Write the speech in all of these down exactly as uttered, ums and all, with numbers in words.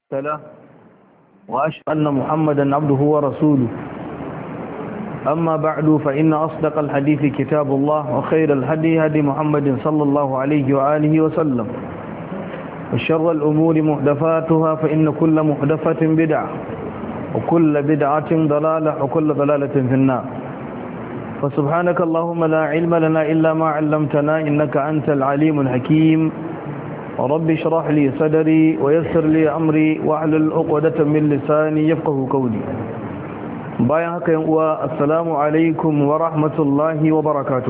له وأشهد أن محمدا عبده ورسوله. أما بعد فإن أصدق الحديث كتاب الله وخير الهدي هدي محمد صلى الله عليه وآله وسلم، وشر الأمور محدثاتها فإن كل محدثة بدعة وكل بدعة ضلالة وكل ضلالة في النار. فسبحانك اللهم لا علم لنا إلا ما علمتنا إنك أنت العليم الحكيم. رب اشرح لي صدري ويسر لي أمري واحلل عقدة من لساني يفقهوا قولي. bayan haka yan uwa, assalamu alaikum wa rahmatullahi wa barakatuh.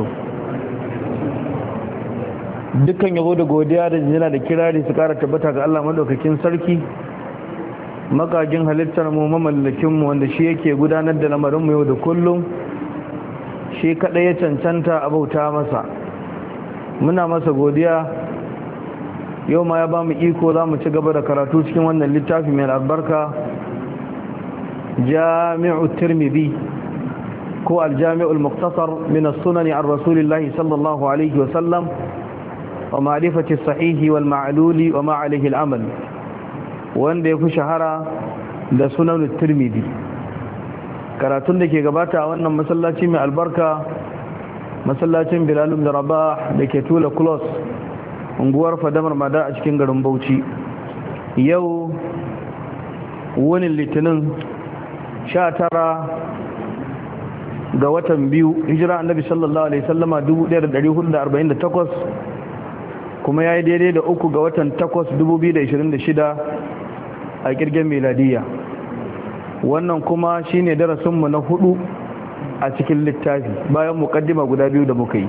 Dukkan yabo da godiya da jina da kirari su kara tabbata ga Allah madaukakin sarki, makajin halittar mu, mamallakin mu, wanda shi yake gudanar da lamarin mu yau da kullum. Shi kadai ya cancanta a bauta masa, muna masa godiya. Yau ma ya ba mu iko za mu ci gaba da karatu cikin wannan littafi mai albarka, jami'u tirmidhi ko aljami'ul muqtasar min as-sunan an rasulillahi sallallahu alaihi wa sallam wa ma'rifati as-sahih wal ma'lul wa ma alayhi al-amal, wanda yafi shahara da sunan tirmidhi. Karatun da ke gabata a wannan masallaci mai albarka, masallacin Bilal ibn Rabah da ke Tula Close, unguwar Fadamar Mada a cikin garin Bauchi. Yau wani litinin sha tara ga watan biyu hijira annabi sallallahu alaihi sallama dubu ɗaya da ɗari hudu da arba'in da takwas, kuma ya yi daidai da uku ga watan takwas dubu biyu da ashirin da shida a kirgin miladiya. Wannan kuma shine darasinmu na hudu a cikin littafi bayan mukaddima guda biyu da muka yi.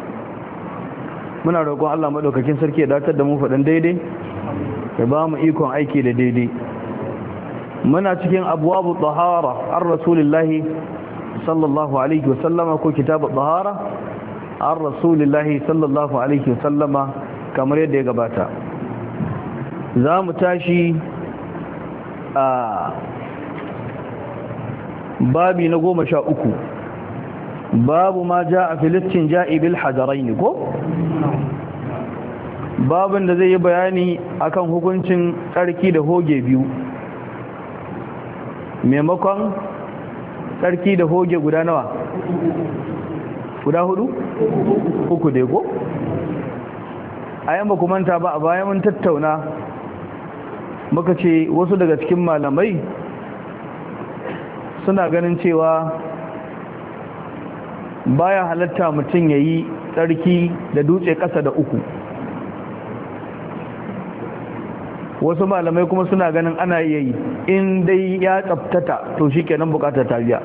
Muna roƙon Allah maɗaukakin sarki ya datar da mu faɗin daidai, ya ba mu ikon aiki da daidai. Muna cikin abwabu tahara an rasulillahi sallallahu alaihi wasallama, ko kitabu tahara an rasulillahi sallallahu alaihi wasallama, kamar yadda ya gabata. Za mu tashi a babi na goma sha uku, babu ma ja a filistin ja'i bil hajarai ne ko? Babin da zai yi bayani akan hukuncin tsarki da hoge biyu, maimakon tsarki da hoge guda nawa? Guda hudu? Uku dai ko? A yan baku manta ba, a bayan mun tattauna muka ce wasu daga cikin malamai suna ganin cewa baya halatta mutum ya yi tsarki da dutse ƙasa da uku. Wasu malamai kuma suna ganin ana iya yi in dai ya tsaftata, to shi kenan bukatar ta biya.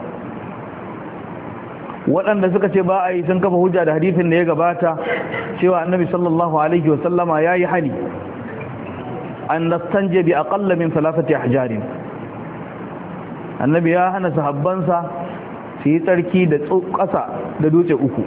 Waɗanda suka ce ba a yi sun kafa hujja da hadisin da ya gabata cewa annabi sallallahu alaihi wasallama ya yi hani an nastanje bi aqalla min thalathati ahjarin. Annabi ya hana sahabbansa su yi tsarki da ƙasa da dutse uku.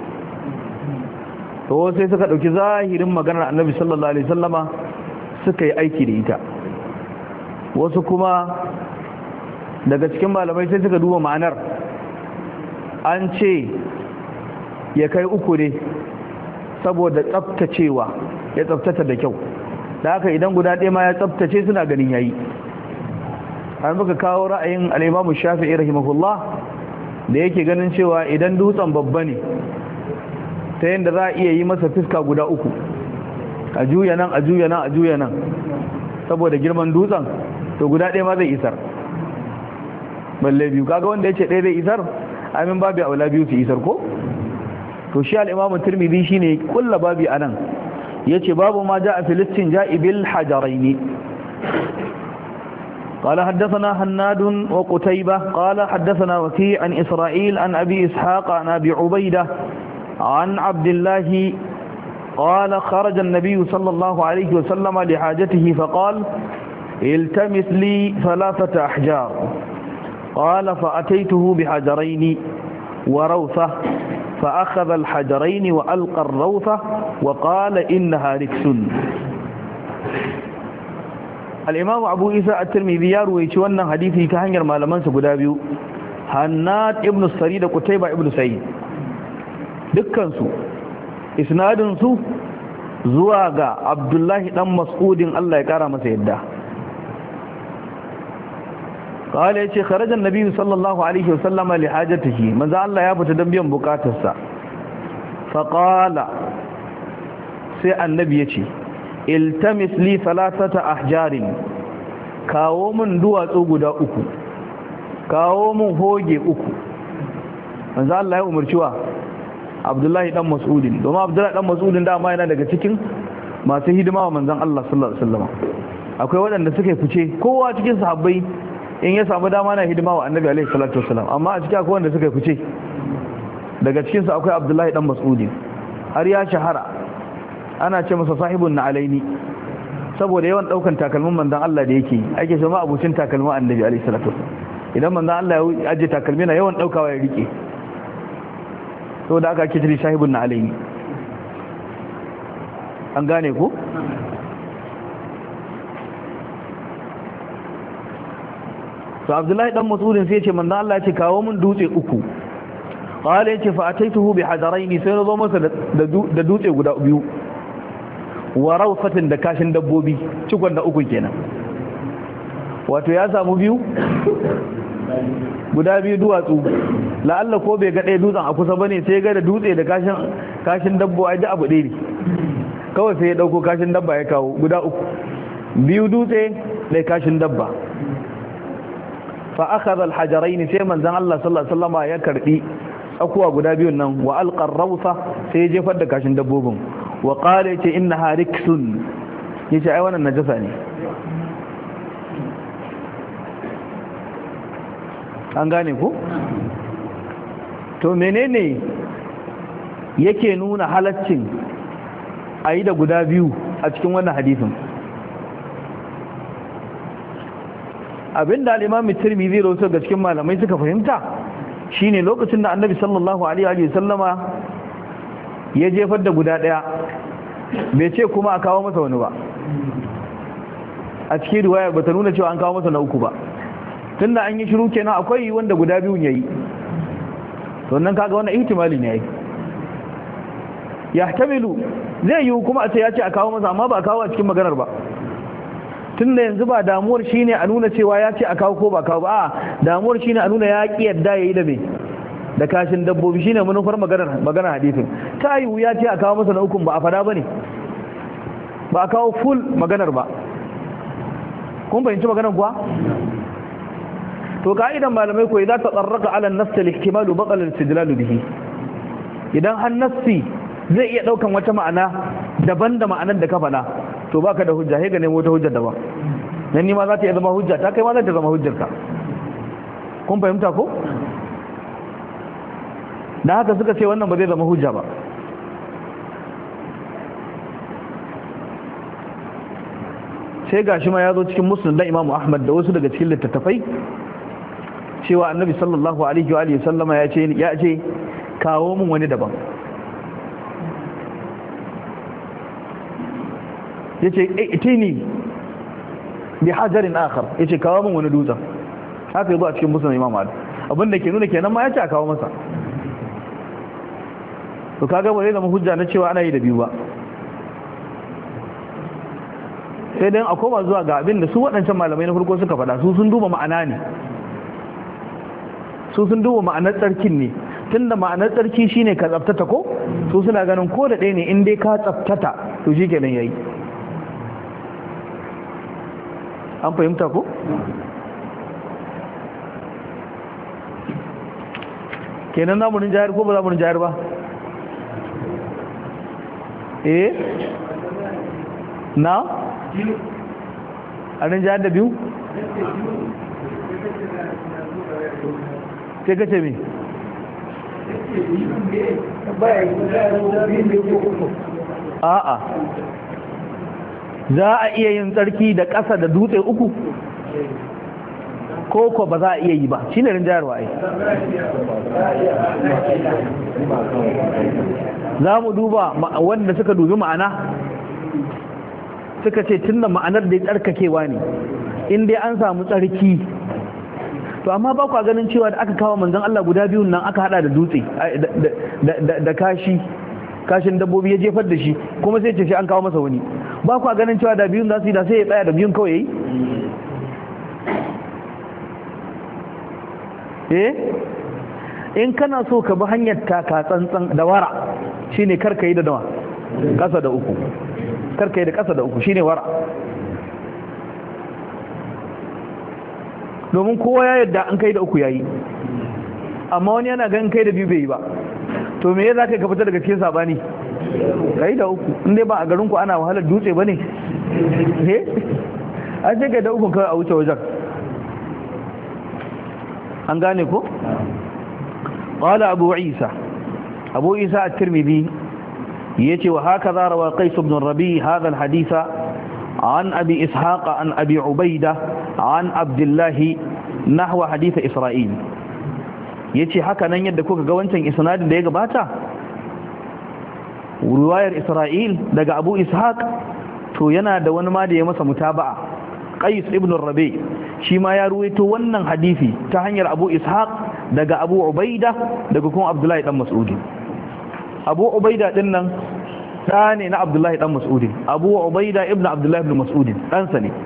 To sai suka ɗauki zahirin maganar annabi sallallahu alaihi wasallama suka yi aiki da ita. Wasu kuma daga cikin malamai sai suka duba ma'anar, an ce ya kai uku ne saboda tsaftacewa, ya tsaftata da kyau, da haka idan guda ɗaya ma ya tsaftace suna ganin yayi. har muka kawo ra'ayin al-Imam Shafi'i rahimahullah da yake ganin cewa idan dutsen babba ne ta yadda za a iya yi masa fiska guda uku, a juya nan a juya nan a juya nan, saboda girman dutsen, to guda ɗaya ma zai isar, balle biyu. Kaga wanda ya ce ɗaya zai isar, amin babu aula biyu su isar ko? To shi al-Imam Tirmidhi shine kulla babi anan, yace babu ma ja'a filistin ja'i bil hajaraini. قال حدثنا هناد وقتيبة قال حدثنا وكيع عن إسرائيل عن أبي إسحاق عن أبي عبيدة عن عبد الله قال خرج النبي صلى الله عليه وسلم لحاجته فقال التمس لي ثلاثة أحجار، قال فأتيته بحجرين وروثة، فأخذ الحجرين وألقى الروثة وقال إنها ركس. الإمام أبو إيسى الترمذي يروي wannan hadisi ta hanyar malamansa guda biyu, Hannad ibn Sari da Qutayba ibn Sa'id. Dukkan su isnadin su zuwa ga Abdullahi dan Mas'udin, Allah ya kara masa yadda. qala yace kharaja an-nabi sallallahu alaihi wasallama li hajatihi manzo Allah ya fita dan biyan bukatarsa fa qala sai annabi yace iltamis li thalathata ahjarin kawo mun duwatsu guda uku kawo mun hoge uku manzo Allah ya umarci wa Abdullahi dan Mas'udin domin Abdullahi dan Mas'udin da ma yana daga cikin masu hidima wa manzon Allah sallallahu alaihi wasallam akwai waɗanda suka fice kowa cikin sahabbai in ya samu dama na hidima wa Annabi alaihi salatu wasallam amma a cikin akwai wanda suka fice daga cikin su akwai Abdullahi dan Mas'udin har ya shahara ana ce masa sahibun na'alaini saboda yawan daukan takalmin manzon Allah da yake ake cewa abucin takalmin Annabi alaihi salatu wasallam idan manzon Allah ya aje takalmi na yawan daukawa ya rike to da aka kitri sahibun na'alaini an gane ku to Abdullahi dan Mas'udin sai ya ce manzo Allah ya ce kawo mun dutse uku qala ya ce fa ataituhu bi hadaraini sai na zo masa da dutse guda biyu wa rawfatin da kashin dabbobi cikon da uku kenan wato ya samu biyu guda biyu duwatsu la'alla ko bai ga ɗaya dutsen a kusa bane sai ga da dutse da kashin kashin dabbo ai da abu ɗaya ne kawai sai ya dauko kashin dabba ya kawo guda uku biyu dutse da kashin dabba fa akhadha al-hajarayn sai manzon Allah sallallahu alaihi wasallam ya karbi akuwa guda biyun nan wa alqa ar-rawsa sai ya jefar da kashin dabbobin wa qala yace innaha riksun yace ai wannan najasa ne an gane ko to menene yake nuna halaccin ayi da guda biyu a cikin wannan hadisin abinda al-Imam Tirmidhi rawaito ga cikin malamai suka fahimta shine lokacin da Annabi sallallahu alaihi wa sallama ya jefar da guda daya bai ce kuma a kawo masa wani ba a cikin riwaya bata nuna cewa an kawo masa na uku ba tunda an yi shiru kenan akwai wanda guda biyun yayi to nan kaga wannan ihtimali ne yayi yahtamilu zai yi kuma a ce ya ce a kawo masa amma ba a kawo a cikin maganar ba tunda yanzu ba damuwar shine a nuna cewa ya ce a kawo ko ba kawo ba a damuwar shine a nuna ya ki yadda yayi da me da kashin dabbobi shine manufar maganar maganar hadisin ta yi ya ce a kawo masa na ukun ba a fada bane ba a kawo full maganar ba kun fahimci maganar kuwa to ka'idan malamai ko idan ta tsarraka ala an-nass al-ihtimal baqal al-istidlal bihi idan har nassi zai iya daukan wata ma'ana daban da ma'anar da ka faɗa to baka da hujja sai ga nemo wata hujja daban dan ni ma za ta iya zama hujja ta kai ma za ta zama hujjarka kun fahimta ko da haka suka ce wannan ba zai zama hujja ba sai gashi ma ya zo cikin musnad da Imam Ahmad da wasu daga cikin littattafai cewa Annabi sallallahu alaihi wa alihi sallama ya ce ya ce kawo mun wani daban yace itini bi hajarin akhar yace kawo mun wani dutsen haka yazo a cikin musnad Imam Ahmad abinda ke nuna kenan ma yace a kawo masa to kaga ba zai zama hujja na cewa ana yi da biyu ba sai dan akwai ba zuwa ga abin da su waɗancan malamai na farko suka faɗa su sun duba ma'ana ne su sun duba ma'anar tsarkin ne tunda ma'anar tsarki shine ka tsaftata ko su suna ganin ko da ɗaya ne in dai ka tsaftata to shi kenan yayi an fahimta ko kenan namurin jahar ko ba zamurin jahar ba eh na a nan jihar da biyu sai ka ce mi a'a za a iya yin tsarki da ƙasa da dutse uku ko ko ba za a iya yi ba shi ne rinjayarwa ai za mu duba wanda suka dubi ma'ana suka ce tun da ma'anar da ya tsarkakewa ne in dai an samu tsarki to amma ba kwa ganin cewa da aka kawo manzon Allah guda biyun nan aka hada da dutse da kashi kashin dabbobi ya jefar da shi kuma sai ce sai an kawo masa wani ba kwa ganin cewa da biyun za su yi da sai ya tsaya da biyun kawai yayi eh in kana so ka bi hanyar taka tsantsan da wara shine karka yi da dawa kasa da uku karka yi da kasa da uku shine wara domin kowa ya yadda an kai da uku yayi amma wani yana ganin kai da biyu bai yi ba to me ya za ka fita daga cikin sabani kai da uku inda ba a garinku ana wahalar dutse ba ne eh an ce kai da uku kawai a wuce wajen an gane ko قال أبو عيسى أبو عيسى الترمذي يتي وهكذا روى قيس بن الربيع هذا الحديث عن أبي إسحاق عن أبي عبيدة عن عبد الله نحو حديث إسرائيل يتي حكا نن يد كوكا غوانتن إسناد da ya gabata riwayar Isra'il daga Abu Ishaq to yana da wani ma da ya masa mutaba'a Qais ibn Rabi shi ma ya ruwaito wannan hadisi ta hanyar Abu Ishaq daga Abu Ubaida daga kuma Abdullahi dan Mas'udi Abu Ubaida din nan da ne na Abdullahi dan Mas'udi Abu Ubaida ibn Abdullahi ibn Mas'udi dan sa ne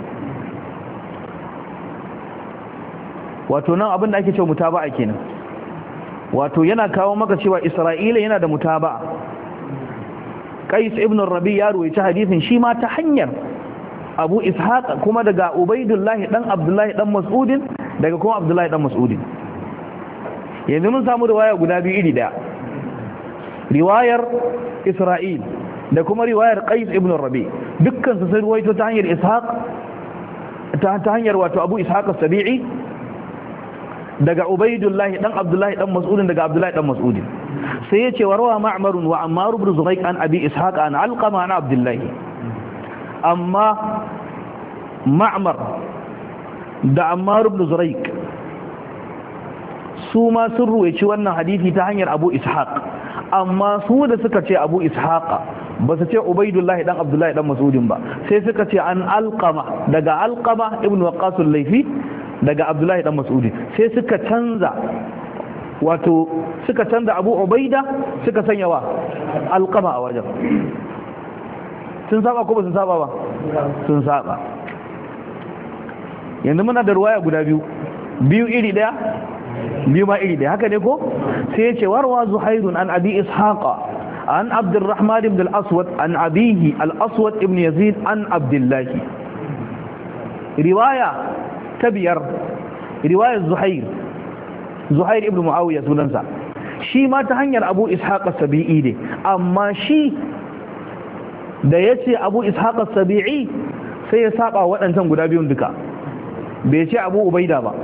wato nan abin da ake cewa mutaba'a kenan wato yana kawo maka cewa Isra'ila yana da mutaba'a Qais ibn Rabi ya ruwaita hadisin shi ma ta hanyar Abu Ishaq kuma daga Ubaidullah dan Abdullahi dan Mas'udin daga kuma Abdullahi dan Mas'udin yanzu mun samu riwaya guda biyu iri daya riwayar Isra'il da kuma riwayar Qais ibn Rabi dukkan su sun ruwaito ta hanyar Ishaq ta ta hanyar wato Abu Ishaq as-Sabi'i daga Ubaidullah dan Abdullahi dan Mas'udin daga Abdullahi dan Mas'udin sai yace warwa Ma'mar wa Ammar ibn Zuhayq an Abi Ishaq an Alqama an Abdullah amma Ma'mar da Ammar ibn Zuhayq su ma sun ruwaici wannan hadisi ta hanyar Abu Ishaq amma su da suka ce Abu Ishaq ba su ce Ubaidullah dan Abdullahi dan Mas'udin ba sai suka ce an Alqama daga Alqama ibn Waqqas al-Laythi daga Abdullahi dan Mas'udin sai suka canza wato suka canza Abu Ubaida suka sanya wa Alqama a wajen sun saba ko ba sun saba ba sun saba yanzu muna da ruwaya guda biyu biyu iri daya biyu ma iri daya haka ne ko sai ya ce warwa Zuhairun an Abi Ishaqa an Abdurrahman ibn al-Aswad an abihi al-Aswad ibn Yazid an Abdullah riwaya ta biyar riwayar Zuhair Zuhair ibn Muawiya sunansa shi ma ta hanyar Abu Ishaq as-Sabi'i ne amma shi da yace Abu Ishaq as-Sabi'i sai ya saba waɗancan guda biyun duka bai ce Abu Ubaida ba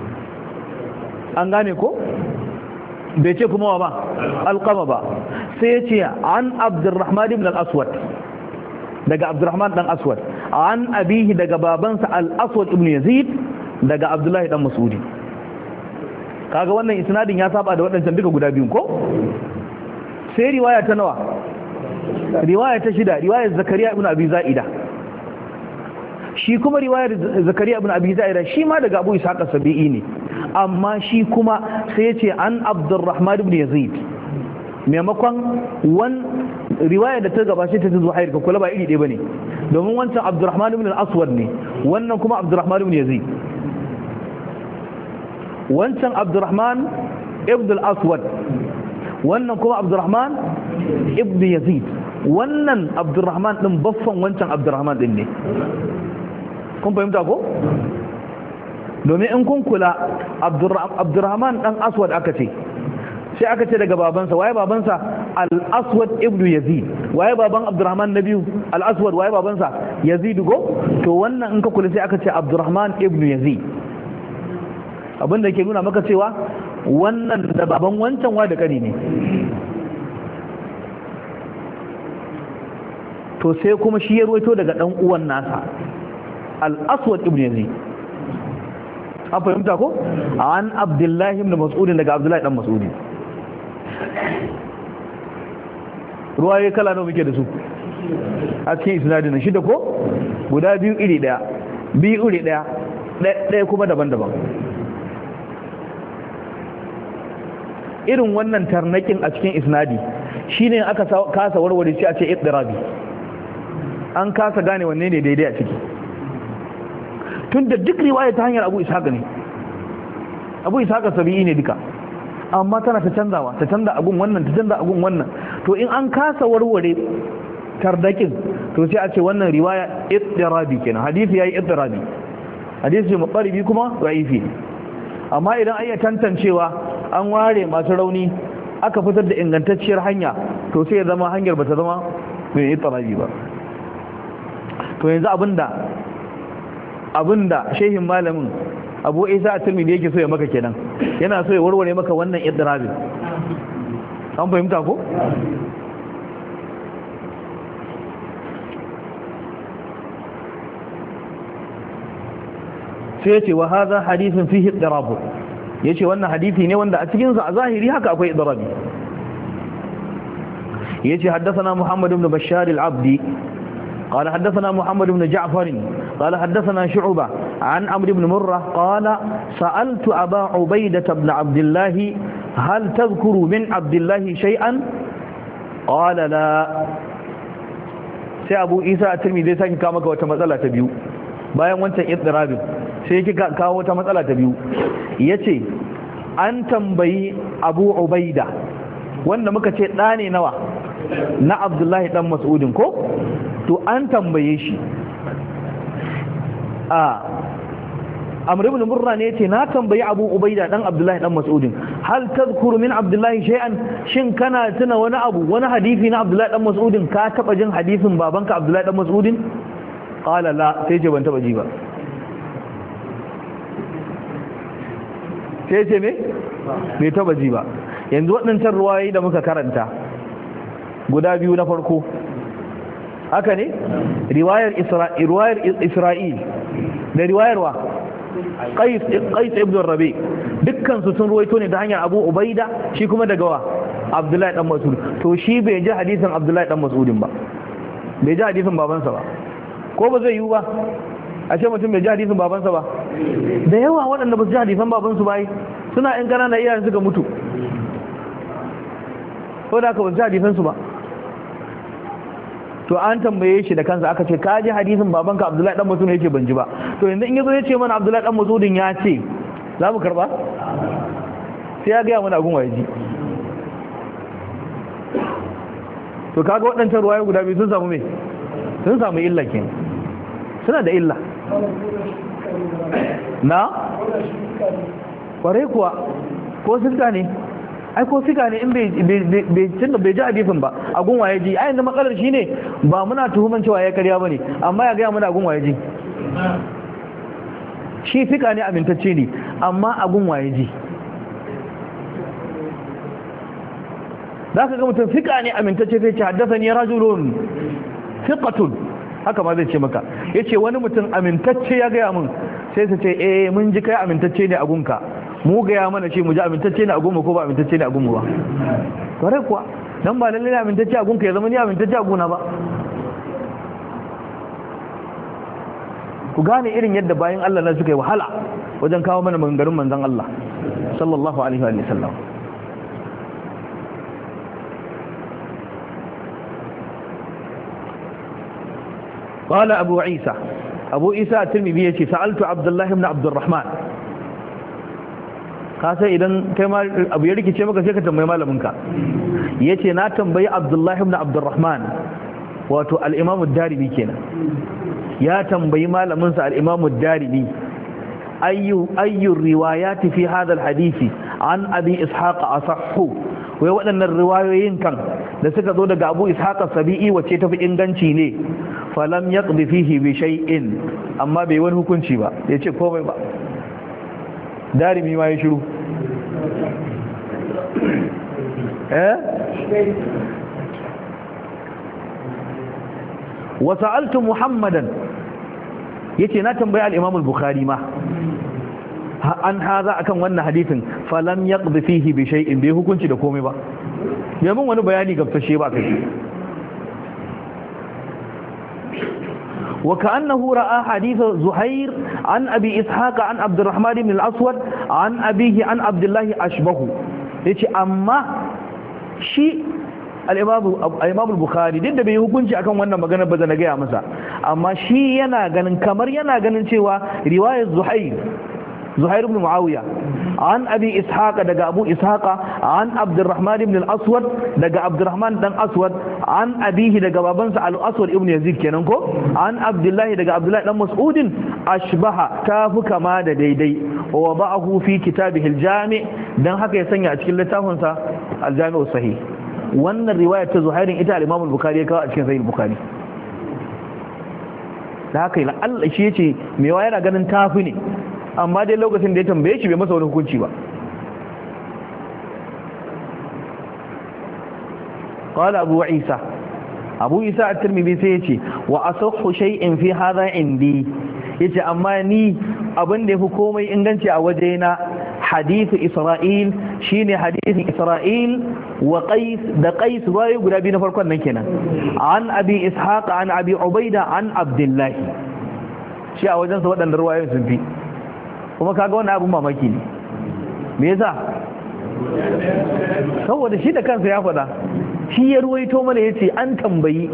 an gane ko bai ce kuma wa ba Alqama ba sai ya ce an Abdurrahman ibn al-Aswad daga Abdurrahman dan Aswad an abihi daga babansa al-Aswad ibn Yazid daga Abdullahi dan Mas'udi kaga wannan isnadin ya saba da waɗancan duka guda biyun ko sai riwaya ta nawa riwaya ta shida riwayar Zakariya ibn Abi Za'ida shi kuma riwayar Zakariya ibn Abi Za'ida shi ma daga Abu Ishaq as-Sabi'i ne amma shi kuma sai ya ce an Abdurrahman ibn Yazid maimakon wan riwaya da ta gabace ta Zuhair ka kula ba iri ɗaya bane domin wancan Abdurrahman ibn al-Aswad ne wannan kuma Abdurrahman ibn Yazid wancan Abdurrahman ibn al-Aswad wannan kuma Abdurrahman ibn Yazid wannan Abdurrahman din baffan wancan Abdurrahman din ne kun fahimta ko domin in kun kula Abdurrahman dan Aswad aka ce sai aka ce daga babansa waye babansa al-Aswad ibn Yazid waye baban Abdurrahman na biyu al-Aswad waye babansa Yazid go to wannan in ka kula sai aka ce Abdurrahman ibn Yazid abinda ke nuna maka cewa wannan da baban wancan wa da kani ne to sai kuma shi ya ruwaito daga dan uwan nasa al-Aswad ibn Yazid an fahimta ko an Abdullahi ibn Mas'ud daga Abdullahi dan Mas'ud ruwaye kala nawa muke da su a cikin isnadin shi da ko guda biyu iri daya biyu iri daya ɗaya kuma daban-daban irin wannan tarnakin a cikin isnadi shine aka kasa warware shi a ce iddirabi an kasa gane wanne ne daidai a ciki tunda duk riwaya ta hanyar Abu Ishaq ne Abu Ishaq as-Sabi'i ne duka amma tana ta canzawa ta canza agun wannan ta canza agun wannan to in an kasa warware tardakin to sai a ce wannan riwaya ittirabi kenan hadisi yayi ittirabi hadisi muqaribi kuma da'ifi amma idan ayya tantancewa an ware masu rauni aka fitar da ingantacciyar hanya to sai ya zama hanyar bata zama mai ittirabi ba to yanzu abinda abinda shehin malamin Abu Isa at-Tirmidhi yake so ya maka kenan yana so ya warware maka wannan iddirabin an fahimta ko sai yace wa hadha hadithun fihi iddirab yace wannan hadisi ne wanda a cikin sa a zahiri haka akwai iddirabi yace haddathana Muhammad ibn Bashar al-Abdi قال حدثنا محمد بن جعفر قال حدثنا شعبة عن عمرو بن مرة قال سألت أبا عبيدة بن عبد الله هل تذكر من عبد الله شيئا قال لا sai Abu Isa at-Tirmidhi sai ka maka wata matsala ta biyu bayan wancan iddirabin sai kika kawo wata matsala ta biyu yace an tambayi Abu Ubaida wanda muka ce da ne nawa na Abdullahi dan Mas'udin ko to an tambaye shi a Amr ibn Murra ne yace na tambayi Abu Ubaida dan Abdullahi dan Mas'udin hal tadhkuru min Abdullahi shay'an shin kana tuna wani abu wani hadisi na Abdullahi dan Mas'udin ka taba jin hadisin babanka Abdullahi dan Mas'udin qala la sai ce ban taba ji ba sai ce me bai taba ji ba yanzu waɗancan ruwayoyi da muka karanta guda biyu na farko haka ne riwayar Isra'il riwayar Isra'il da riwayar wa Qais Qais ibn Rabi dukkan su sun ruwaito ne da hanyar Abu Ubaida shi kuma daga wa Abdullahi dan Mas'ud to shi bai ji hadisin Abdullahi dan Mas'udin ba bai ji hadisin babansa ba ko ba zai yi ba a ce mutum bai ji hadisin babansa ba da yawa waɗanda ba su ji hadisan babansu ba suna ƴan ƙanana iyayen suka mutu ko da ka ba su ji hadisan su ba to an tambaye shi da kansa aka ce ka ji hadisin babanka Abdullahi dan Mas'ud yake ban ji ba to yanzu in yazo ya ce mana Abdullahi dan Mas'ud ya ce za mu karba sai ya ga mana agun waye ji to kaga waɗancan ruwaye guda biyu sun samu me sun samu illa kenan suna da illa na kware kuwa ko sirka ne ai ko siga ne in bai tunda bai ji hadisin ba a gun waye ji ai inda matsalar shine ba muna tuhuman cewa ya karya bane amma ya ga mu da gun waye ji shi fika ne amintacce ne amma a gun waye ji zaka ga mutum fika ne amintacce sai ce haddathani rajulun thiqatun haka ma zai ce maka yace wani mutum amintacce ya ga mun sai su ce eh mun ji kai amintacce ne a gunka mu ga ya mana ce mu ji amintacce ne a gunmu ko ba amintacce ne a gunmu ba kare kuwa dan ba lalle ne amintacce a gunka ya zama ni amintacce a guna ba ku gane irin yadda bayan Allah na suka yi wahala wajen kawo mana maganganun manzon Allah sallallahu alaihi wa sallam قال أبو عيسى أبو عيسى الترمذي سألت عبد الله بن عبد الرحمن kasa idan kai ma abu ya rikice maka sai ka tambayi malaminka yace na tambayi Abdullah ibn Abdurrahman wato al-Imam ad-Darimi kenan ya tambayi malamin sa al-Imam ad-Darimi ayyu ayyu riwayat fi hadha al-hadisi an Abi Ishaq asahhu wai waɗannan riwayoyin kan da suka zo daga Abu Ishaq as-Sabi'i wace tafi inganci ne falam yaqdi fihi bi shay'in amma bai wani hukunci ba yace komai ba Darimi ma ya shiru eh wa sa'altu Muhammadan yace na tambayi al-Imam al-Bukhari ma an haza akan wannan hadisin falam yaqdi fihi bi shay'in bai hukunci da komai ba yamin wani bayani gafsashe ba kai وكأنه رأى حديث زهير عن أبي إسحاق عن عبد الرحمن بن الأسود عن أبيه عن عبد الله أشبه يتي أما شيء الإمام البخاري duk da bai hukunci akan wannan magana ba zan gaya masa amma shi yana ganin kamar yana ganin cewa riwayar Zuhair Zuhair ibn Muawiya an abi ishaqa daga abu ishaqa an abdurrahman ibn al-aswad daga abdurrahman dan aswad an abihi daga babansa al-aswad ibn yazid kenan ko an abdullahi daga abdullahi dan mas'udin ashbaha tafu kama da daidai wa wada'ahu fi kitabihi al-jami' dan haka ya sanya a cikin littafin sa al-jami' sahih wannan riwaya ta zuhairin ita al-imam al-bukhari ya kawo a cikin sahih al-bukhari da haka ila Allah shi yace me wa yana ganin tafi ne amma dai lokacin da ya tambaye shi bai masa wani hukunci ba qala abu isa abu isa at-tirmidhi sai yace wa asahhu shay'in fi hadha indi yace amma ni abin da yafi komai inganci a wajena hadithu isra'il shine hadithin isra'il wa qais da qais ruwaye guda biyu na farkon nan kenan an abi ishaq an abi ubaida an abdullah shi a wajen sa wadannan ruwayoyin sun fi kuma kaga wannan abun mamaki ne me yasa saboda shi da kansa ya faɗa shi ya ruwaito mana yace an tambayi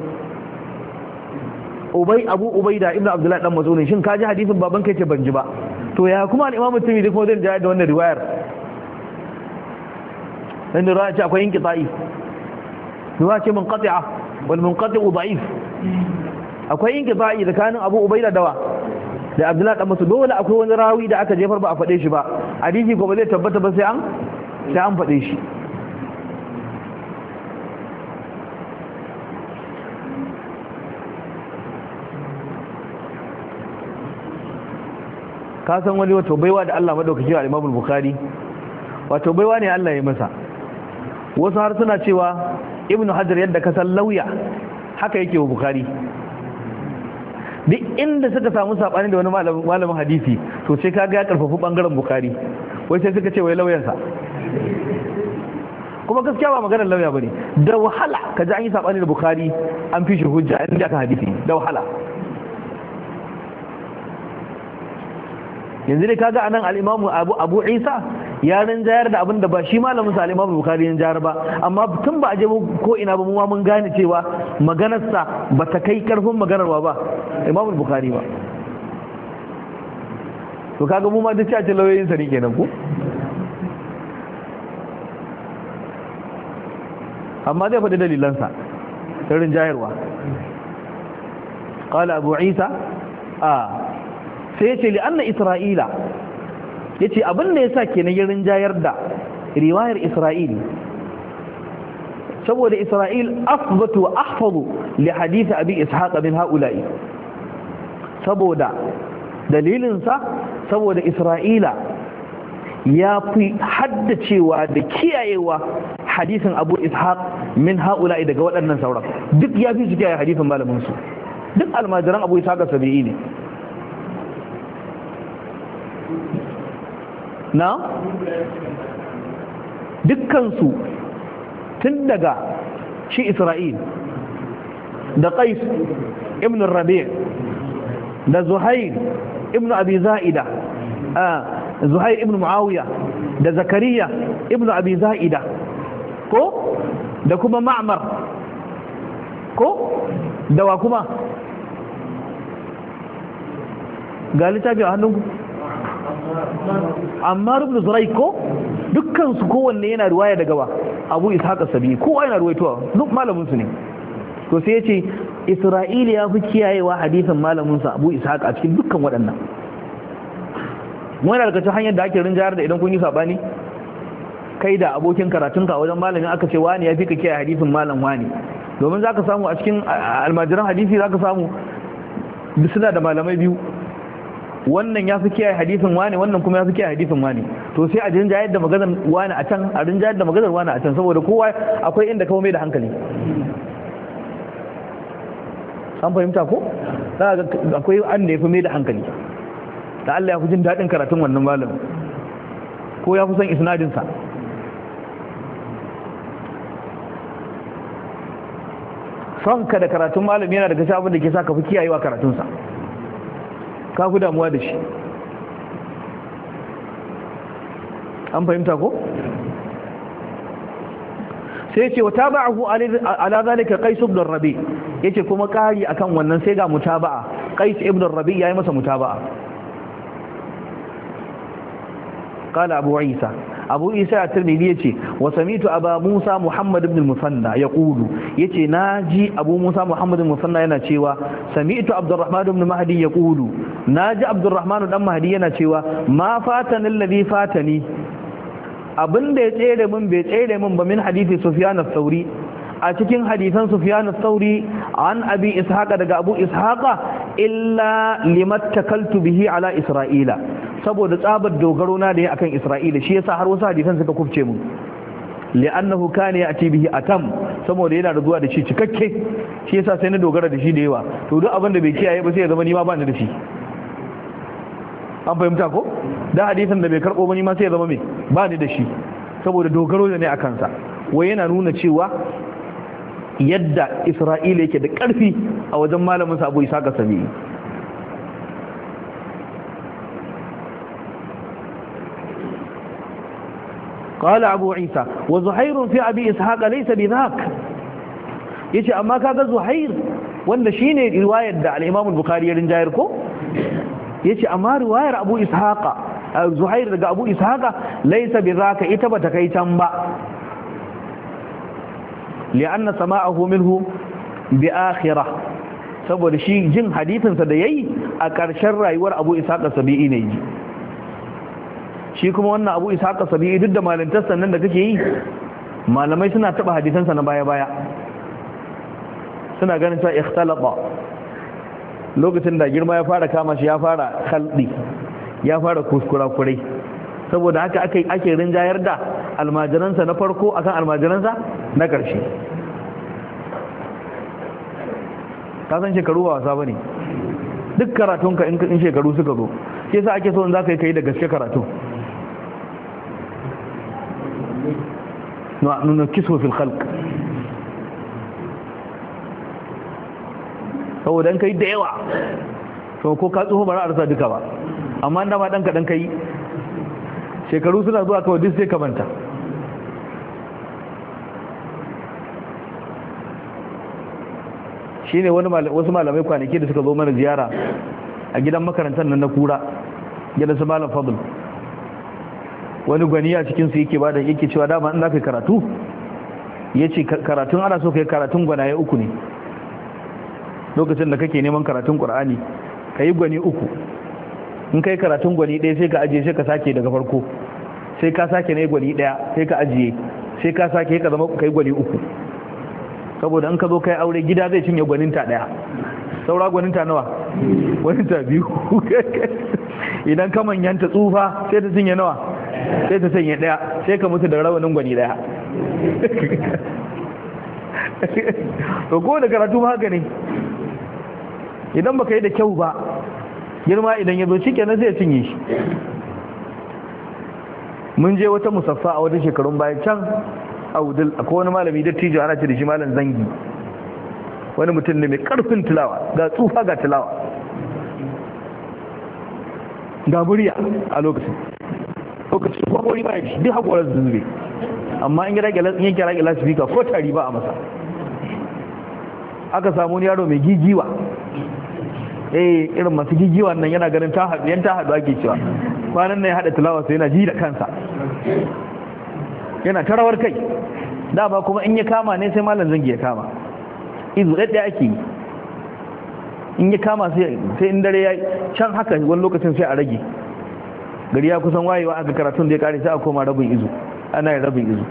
ubay abu ubaida ibnu abdullah dan mas'ud shin kaji hadisin baban kai ce ban ji ba to ya kuma al-imamu tirmidhi ko zai da wannan riwayar dan riwaya ce akwai inqita'i riwaya ce munqati'a wal munqati'u da'if akwai inqita'i tsakanin abu ubaida dawa da abdullah dan mas'ud dole akwai wani rawi da aka jefar ba a fade shi ba hadisi ko ba zai tabbata ba sai an sai an fade shi ka san wani wato baiwa da Allah madaukaki wa Imam Bukhari wato baiwa ne Allah ya masa wasu har suna cewa Ibn Hajar yadda ka san lauya haka yake wa Bukhari duk inda suka samu sabani da wani malamin hadisi to sai kaga ya karfafu bangaren Bukhari wai sai suka ce wai lauyansa kuma gaskiya ba maganar lauya bane da wahala kaji an yi sabani da Bukhari an fi shi hujja an ji aka hadisi da wahala yanzu dai kaga anan al-Imam Abu Abu Isa ya rinjayar da abin da ba shi malamin sa al-Imam Bukhari ya rinjayar ba amma tun ba a je ko ina ba mu ma mun gane cewa maganar sa bata kai karfin maganar wa ba Imam Bukhari ba to kaga mu ma duk ce lauyoyin sa ne kenan ko amma zai faɗi dalilan sa ta rinjayarwa qala Abu Isa a sai ya ce li'anna isra'ila ya ce abin da ya sa ke na yirin jayar da riwayar isra'il saboda isra'il afbatu wa ahfazu li hadith abi ishaq min haula'i saboda dalilinsa saboda isra'ila ya fi haddacewa da kiyayewa hadisin abu ishaq min haula'i daga waɗannan sauran duk ya fi su kiyaye hadisin malaminsu duk almajiran abu ishaq sabi'i ne na dukkansu tun daga shi Isra'il da Qais ibn Rabi' da Zuhair ibn Abi Za'ida Zuhair ibn Muawiya da Zakariya ibn Abi Za'ida ko da kuma Ma'mar ko da wa kuma ga littafi a hannunku amma ibn Zurai ko dukkan su kowanne yana riwaya daga ba Abu Ishaq as-Sabi kowa yana ruwaitowa duk malamin su ne to sai yace Isra'ila ya fi kiyayewa hadisin malamin sa Abu Ishaq a cikin dukkan waɗannan wannan daga cikin hanyar da ake rinjayar da idan kun yi sabani kai da abokin karatunka wajen malamin aka ce wani ya fi ka kiyaye hadisin malam wani domin zaka samu a cikin almajiran hadisi zaka samu suna da malamai biyu wannan ya fi kiyaye hadisin wani wannan kuma ya fi kiyaye hadisin wani to sai a rinjayar da maganar wani a can a rinjayar da maganar wani a can saboda kowa akwai inda kawo mai da hankali an fahimta ko akwai an da ya fi mai da hankali da Allah ya fi jin daɗin karatun wannan malamin ko ya fi son isnadinsa son ka da karatun malami yana daga sabon da ke sa ka fi kiyayewa karatunsa ka fi damuwa da shi an fahimta ko sai ce wata ba'ahu ala zalika qais ibn rabi yace kuma kari akan wannan sai ga mutaba'a qais ibn rabi yayi masa mutaba'a qala abu isa abu isa at-tirmidhi yace wa samitu aba musa muhammad ibn al-musanna yaqulu yace naji abu musa muhammad ibn al-musanna yana cewa samitu abdurrahman ibn mahdi yaqulu naji abdurrahman dan mahdi yana cewa ma fatani alladhi fatani abinda ya tsere min bai tsere min ba min hadisi sufyan ath-thauri a cikin hadisan sufyan ath-thauri an abi ishaqa daga abu ishaqa illa limattakaltu bihi ala isra'ila saboda tsabar dogaro na da ya akan isra'ila shi yasa har wasu hadisan suka kufce mu li'annahu kana ya'ti bihi atam saboda yana da zuwa da shi cikakke shi yasa sai na dogara da shi da yawa to duk abin da bai kiyaye ba sai ya zama ni ma ba ni da shi an fahimta ko da hadisin da bai karbo ba ni ma sai ya zama me ba ni da shi saboda dogaro da ne akan sa wai yana nuna cewa yadda isra'ila yake da karfi a wajen malamin sa Abu Isa Sabi'i قال أبو عيسى وزهير في أبي إسحاق ليس بذاك يجي أما كذا زهير وأن شيني رواية دا الإمام البخاري رنجايركو يجي أما رواية أبو إسحاق زهير دا أبو إسحاق ليس بذاك إتبت كي تنبع لأن سماعه منه بآخرة saboda shi jin hadisinsa da yayi a ƙarshen rayuwar Abu Ishaq Sabi'i ne ji shi kuma wannan Abu Ishaq Sabi'i duk da malantar sannan da kake yi malamai suna taba hadisansa na baya-baya suna ganin cewa ikhtalata lokacin da girma ya fara kama shi ya fara khaldi ya fara kuskura kurai saboda haka ake ake rinjayar da almajiransa na farko akan almajiransa na ƙarshe ka san shekaru ba wasa bane duk karatunka in shekaru suka zo ke sa ake so in zaka yi kai da gaske karatu nuna kiso fil khalq saboda in kai da yawa to ko ka tsoho ba za a rasa duka ba amma da ma dan kadan kai shekaru suna zuwa kawai duk sai ka manta shine wani wasu malamai kwanaki da suka zo mana ziyara a gidan makarantar nan na kura gidan su malam fadl wani gwani a cikin su yake bada yake cewa dama in zaka karatu yace karatun ana so kai karatun gwanaye uku ne lokacin da kake neman karatun qur'ani kai gwani uku in kai karatun gwani ɗaya sai ka ajiye sai ka sake daga farko sai ka sake ne gwani ɗaya sai ka ajiye sai ka sake ka zama kai gwani uku saboda in ka zo kai aure gida zai cinye gwaninta ɗaya saura gwaninta nawa gwaninta biyu idan ka manyanta tsufa sai ta cinye nawa sai ta sanya ɗaya sai ka mutu da rawanin gwani ɗaya to ko da karatu ba haka ne idan baka yi da kyau ba girma idan ya zo cike na zai cinye shi mun je wata musaffa a wata shekarun bayan can a wudil akwai wani malami dattijo ana ce da shi malam zangi wani mutum ne mai karfin tilawa ga tsufa ga tilawa ga murya a lokacin lokacin kwakwari ba shi duk haƙorar zuzube amma in yanke rage lasifika ko tari ba a masa aka samu wani yaro mai gigiwa eh irin masu gigiwa nan yana ganin ta haɗu yan ta haɗu ake cewa kwanan nan ya haɗa tilawa sai yana ji da kansa yana ta rawar kai dama kuma in ya kama ne sai malam zangi ya kama izu ɗaɗɗaya ake yi in ya kama sai in dare ya can haka wani lokacin sai a rage gari ya kusan wayewa aka karatun da ya kare sai a koma rabin izu ana yin rabin izu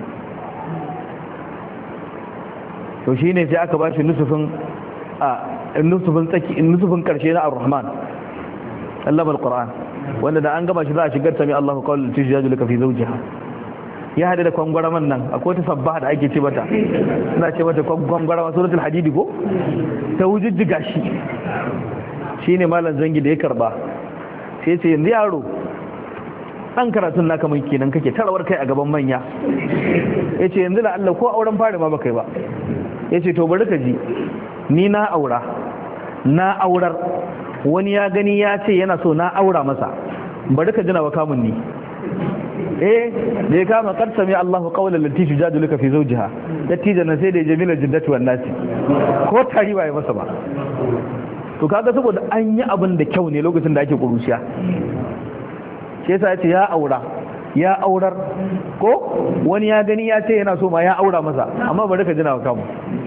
to shi ne sai aka ba shi nusufin a nusufin tsaki nusufin karshe na ar-rahman allama al-qur'an wanda da an gaba shi za a shigar sami Allahu qawlan tijadu laka fi zawjiha ya hada da kwangwaraman nan akwai ta sabbaha da ake ce mata ina ce mata kwangwarama suratul hadidi ko ta wujujjiga shi shine malam zangi da ya karba sai ce yanzu yaro dan karatun naka mai kenan kake tarawar kai a gaban manya yace yanzu da Allah ko auren fare ma baka yi ba yace to bari ka ji ni na aura na aurar wani ya gani ya ce yana so na aura masa bari ka jina wa kamun ni eh da ya kama kad sami Allahu qawlan lati tujadiluka fi zawjiha dattijan nan sai da jamila jiddatu wan nasi ko tari ba ya masa ba to kaga saboda an yi abin da kyau ne lokacin da ake kuruciya shi yasa yace ya aura ya aurar ko wani ya gani ya ce yana so ma ya aura masa amma bari ka jina wa kamu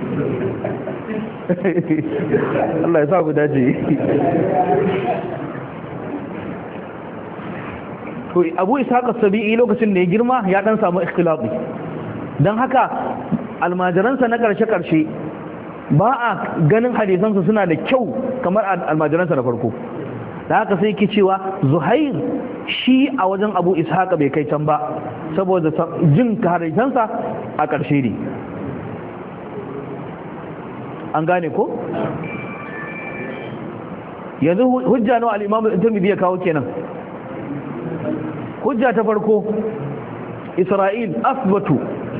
Allah ya sa ku dace. To Abu Ishaq as-Sabi'i lokacin da ya girma ya dan samu ikhtilafi dan haka almajiransa na karshe karshe ba a ganin hadisansa suna da kyau kamar almajiransa na farko, da haka sai ke cewa Zuhair shi a wajen Abu Ishaq bai kai can ba saboda jin hadisansa a karshe ne. An gane ko yanzu hujja nawa al-Imam al-Tirmidhi ya kawo kenan? Hujja ta farko Isra'il asbatu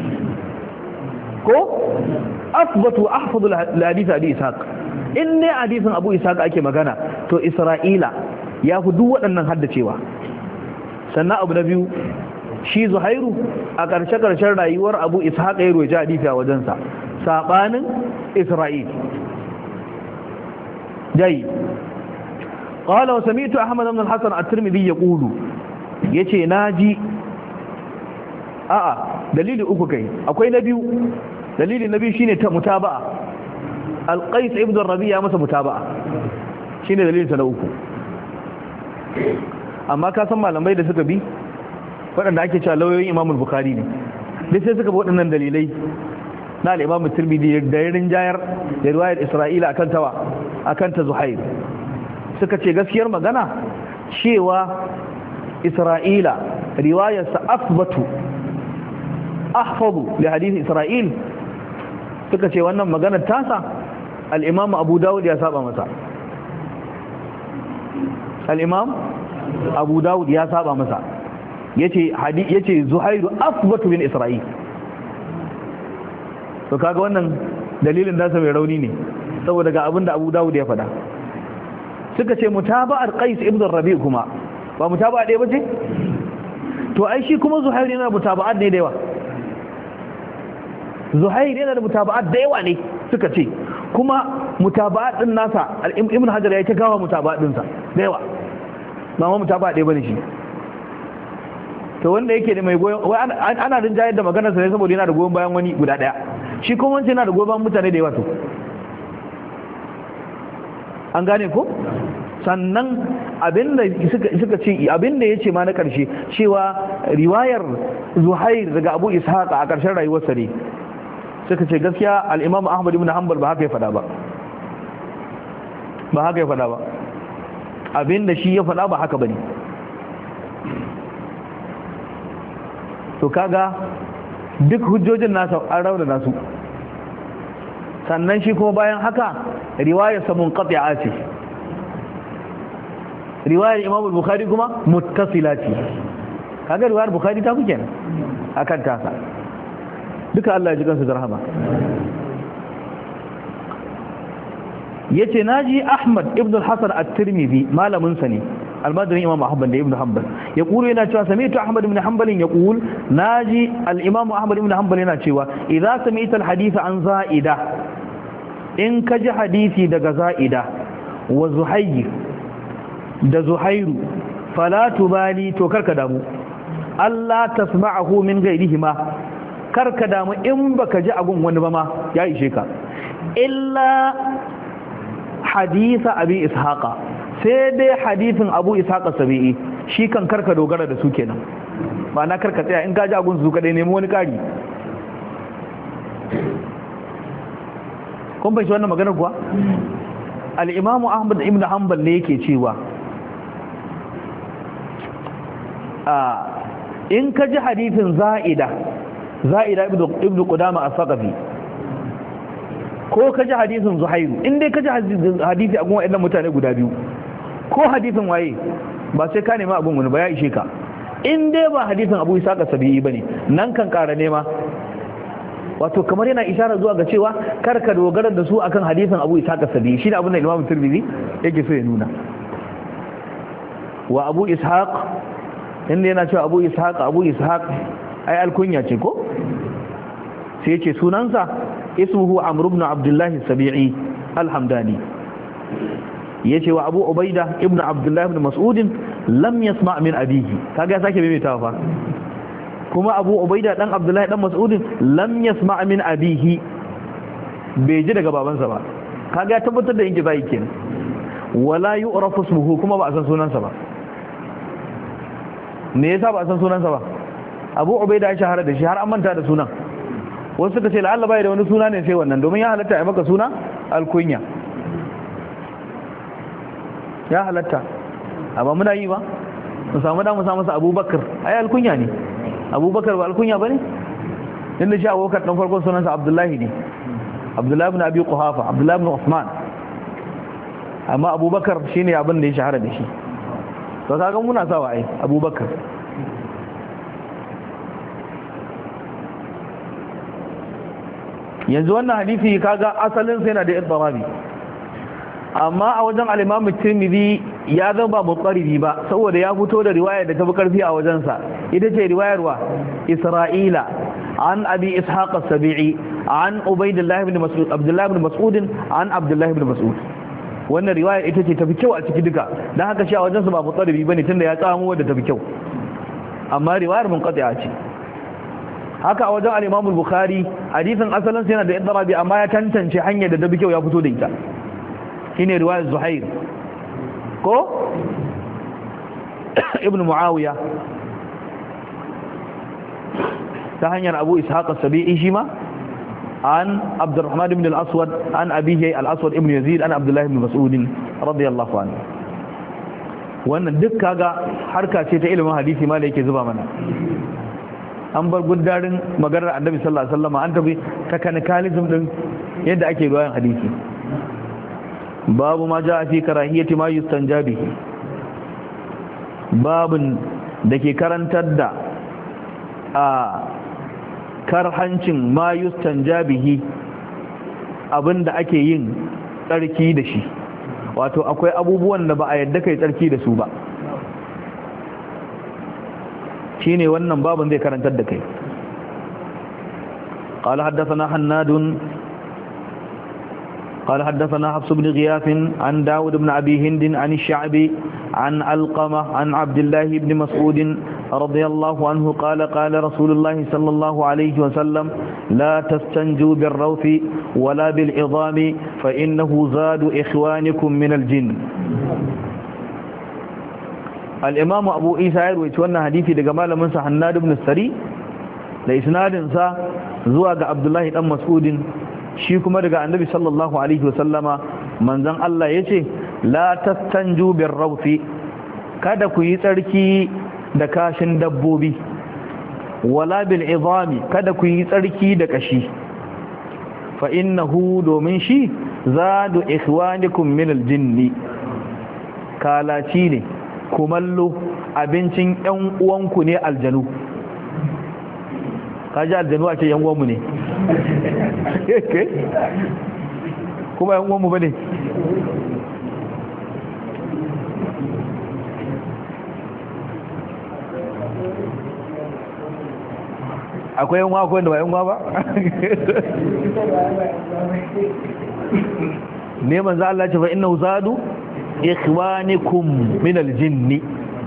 ko asbatu ahfadul hadith Abi Ishaq. In ne hadisin Abu Ishaq ake magana to Isra'ila ya fi duk waɗannan haddacewa. Sannan abu na biyu shi Zuhairu a ƙarshe-ƙarshen rayuwar Abu Ishaq ya roja hadisi a wajensa sabanin Isra'il. Jai qala wa sami'tu Ahmad ibn al-Hasan at-Tirmidhi yaqulu yace naji a'a dalili uku kai akwai na biyu. Dalili na biyu shine ta mutaba'a. Al-Qais ibn Rabi' ya masa mutaba'a shine dalilin sa na uku. Amma ka san malamai da suka bi waɗanda ake cewa lauyoyin Imam al-Bukhari ne dai sai suka bi waɗannan dalilai na al-Imam Tirmidhi da yarin jayar da riwayar Isra'ila akan tawa akan ta Zuhair. Suka ce gaskiyar magana cewa Isra'ila riwayarsa asbatu ahfadu li hadith Isra'il, suka ce wannan maganar tasa al-Imam Abu Dawud ya saba masa. Al-Imam Abu Dawud ya saba masa yace hadith yace Zuhairu asbatu min Isra'il. To kaga wannan dalilin nasa mai rauni ne saboda ga abinda Abu Dawud ya faɗa. Suka ce mutaba'ar Qais ibn Rabi' kuma ba mutaba'a ɗaya bace? To ai shi kuma Zuhair yana mutaba'at ne da yawa. Zuhair yana da mutaba'at da yawa ne suka ce, kuma mutaba'at din nasa Ibn Hajar ya ta gawa mutaba'at din sa da yawa. Ba ma mutaba'a ɗaya bane shi. To wanda yake da mai goyon wai ana rinjayar da maganar sa ne saboda yana da goyon bayan wani guda ɗaya. Shi kuma wancan yana da goyon bayan mutane da yawa to. An gane ko? Sannan abinda suka ce abinda yace ma na karshe cewa riwayar Zuhair daga Abu Ishaq a karshen rayuwarsa ne, suka ce gaskiya al-Imam Ahmad ibn Hanbal ba haka ya fada ba ba haka ya fada ba abinda shi ya fada ba haka bane. To kaga duk hujjojin nasa an rauna nasu. Sannan shi kuma bayan haka riwayarsa munqati'a ce, riwayar Imam al-Bukhari kuma muttasila ce. Kaga riwayar Bukhari ta fi kenan akan tasa. Duka Allah ya ji kansu da rahama. Yace naji Ahmad ibn al-Hasan at-Tirmidhi malamin sa ne, almadani Imam Ahmad da Ibn Hanbal, ya kuro yana cewa sami'tu Ahmad ibn Hanbal yaqul naji al-Imam Ahmad ibn Hanbal yana cewa idza sami'ta al-hadith an Za'ida, in kaji hadisi daga Za'ida wa Zuhayr da Zuhairu fala tubali, to karka damu, Allah tasma'ahu min ghairihima, karka damu in baka ji agun wani ba ma ya ishe ka, illa hadisa Abi Ishaqa, sai dai hadisin Abu Ishaqa Sabi'i, shi kan karka dogara da su kenan, ba na karka tsaya in ka ji agun su kadai nemi wani kari. kun bai shi wannan maganar kuwa? Al-Imam Ahmad ibn Hanbal ne yake cewa in ka ji hadithin za'ida za'ida ibn Qudama as-Saqafi, ko ka ji hadithin Zuhairu, in dai ka ji hadithi a gun waɗannan mutane guda biyu, ko hadithin waye ba sai ka nema abun wani ba ya ishe ka. In dai ba hadithin Abu Ishaq as-Sabi'i bane, nan kan ƙara nema. Wato kamar yana isharar zuwa ga cewa kar ka dogara da su akan hadithin Abu Ishaq as-Sabi'i, shine abin da Imam Tirmidhi yake so ya nuna. Wa Abu Ishaq, inda yana cewa Abu Ishaq Abu Ishaq ai alkunya ce ko? Sai yace sunansa ismuhu Amr ibn Abdullah as-Sabi'i al-Hamdani. Yace wa Abu Ubaida ibn Abdullah ibn Mas'ud lam yasma' min abihi. Kaga sake maimaitawa fa. kuma Abu Ubaida dan Abdullahi dan Mas'ud lam yasma' min abihi, bai ji daga babansa ba, kaga ya tabbatar da yake bai kenan. Wala yu'rafu ismuhu, kuma ba a san sunansa ba. me yasa ba a san sunansa ba? Abu Ubaida ya shahara da shi har an manta da sunan. Wasu suka ce la'alla bai da wani suna ne sai wannan, domin ya halatta a maka suna alkunya, ya halatta. amma muna yi ba mu samu da mu samu masa Abubakar, ai alkunya ne. Abubakar ba alkunya bane? inda shi Abubakar dan farkon sunansa Abdullahi ne, Abdullahi ibn Abi Quhafa, Abdullahi ibn Uthman, amma Abubakar shine abin da ya shahara da shi. to kaga muna sawa ai Abubakar. yanzu wannan hadisi kaga asalin sa yana da idrabi, amma a wajen al-Imam Tirmidhi ya zama ba mutsaribi ba, saboda ya fito da riwaya da ta fi karfi a wajensa. ita ce riwayarwa Isra'ila an Abi Ishaq as-Sabi'i an Ubaydullah ibn Mas'ud, Abdullah ibn Mas'ud an Abdullah ibn Mas'ud. wannan riwaya ita ce tafi kyau a ciki duka, dan haka shi a wajensa ba mutsaribi bane tunda ya tsamo wadda tafi kyau, amma riwayar munqati'a ce. haka a wajen al-Imam al-Bukhari hadisin asalin sa yana da idrabi, amma ya tantance hanyar da tafi kyau ya fito da ita, shine riwayar Zuhair ko ibn Muawiya ta hanyar Abu Ishaq as-Sabi'i shi ma an Abdurrahman ibn al-Aswad an abihi al-Aswad ibn Yazid an Abdullah ibn Mas'ud radiyallahu anhu. wannan duk kaga harka ce ta ilimin hadisi ma da yake zuba mana. an bar gudarin maganar Annabi sallallahu alaihi wasallam, an tafi technicalism din yadda ake ruwayan hadisi. babu ma ja fi karahiyati ma yustanja bihi, babun da ke karantar da a karhancin ma yustanja bihi, abinda ake yin tsarki da shi. wato akwai abubuwan da ba a yadda kai tsarki da su ba, shine wannan babun zai karantar da kai. قال حدثنا حناد قال حدثنا حفص بن غياث عن داود بن أبي هند عن الشعبي عن علقمة عن عبد الله بن مسعود رضي الله عنه قال قال رسول الله صلى الله عليه وسلم لا تستنجوا بالروث ولا بالعظام فإنه زاد إخوانكم من الجن. الإمام أبو إيسا يروي wannan hadisi daga malamin sa Hannad ibn Sari da isnadin sa zuwa ga Abdullahi dan Mas'udin, shi kuma daga Annabi sallallahu alaihi wasallama manzon Allah yace la tastanju birrawfi, kada ku yi tsarki da kashin dabbobi, wala bil izami, kada ku yi tsarki da kashi, fa innahu, domin shi zadu ikhwanikum min aljinni, kalaci ne, kumallo, abincin yan uwanku ne aljanu. kaji aljanu a ce yan uwanmu ne kuma yan uwanmu bane. akwai yan uwa akwai wanda ba yan uwa ba ne manzo Allah ce fa innahu zadu ikhwanikum min aljinni.